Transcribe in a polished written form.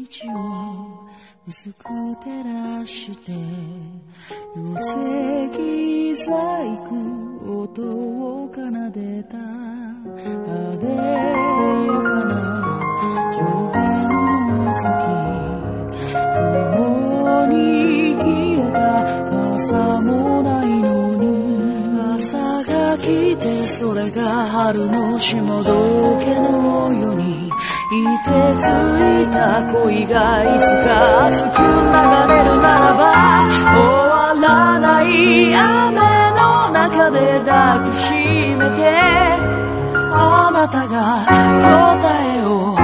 道を薄く照らして寄せ木細工音を奏でたあでやかな上限の月雲に消えた傘もないのに朝が来てそれが春の霜解けのようにいてついた恋がいつか熱く流れるならば終わらない雨の中で抱きしめてあなたが答えを